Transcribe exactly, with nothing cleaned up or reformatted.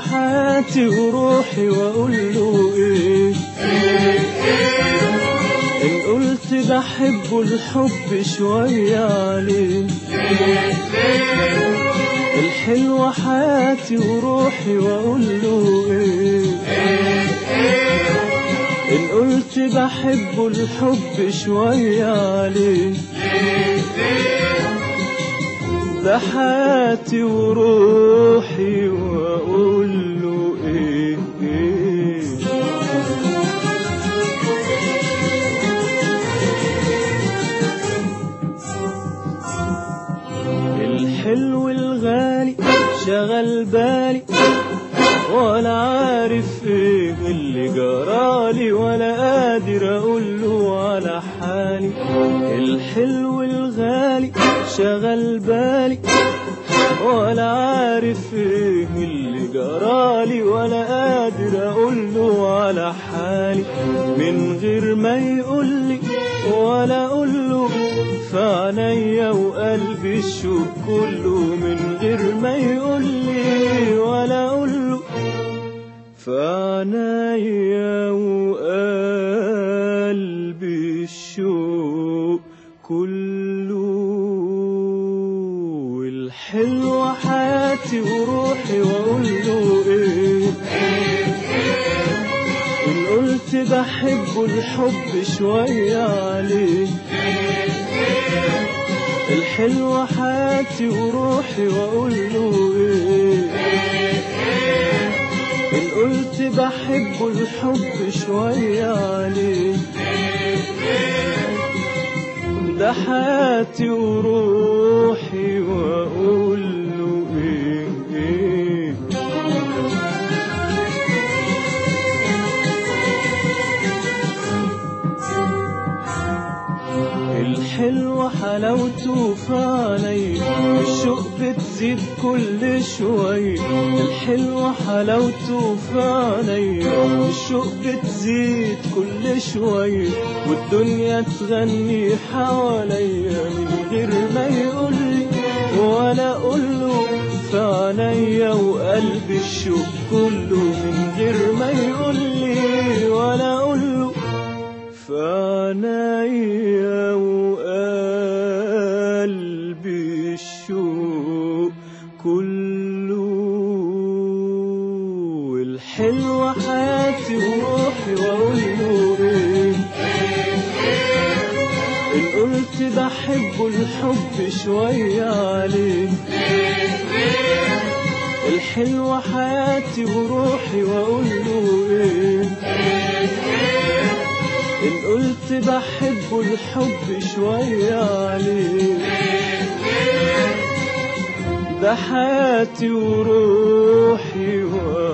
وحياتي وروحي واقول له ايه؟ ان قلت بحبه الحب شوية عليه. الحلوة حياتي وروحي واقول له ايه؟ ان قلت بحبه الحب شوية عليه. ده حياتي وروحي واقول له ايه, إيه الحلو الغالي شغل بالي ولا عارف ايه اللي جرالي ولا قادر اقوله على حالي. الحلو الغالي شغل بالي ولا عارف ايه اللي جرالي ولا قادر اقوله على حالي. من غير ما يقولي ولا اقوله في عينيا وقلبي الشوق كله. من غير ما يقولي ولا اقوله في عينيا وقلبي الشوق كله. الحلوة حياتي وروحي واقول له ايه؟ ان قلت بحبه الحب شوية عليه. الحلوة حياتي وروحي واقول له ايه؟ ان قلت بحبه الحب شوية عليه. ده حياتي وروحي واقول له ايه, إيه الحلوة حلاوته في عينيا الشوق بتزيد كل شوية. الحلوة حلاوته في عينيا الشوق بتزيد كل شوية. والدنيا تغني حواليا من غير ما يقولي ولا اقوله في عينيا وقلبي الشوق كله. من غير ما يقولي ولا اقوله في عينيا وقلبي الشوق كله. الحلوة حياتي وروحي واقول له ايه؟ ان قلت بحبه الحب شوية عليه. الحلوة حياتي وروحي واقول له ايه؟ إن قلت بحبه الحب شوية عليه. ده حياتي وروحي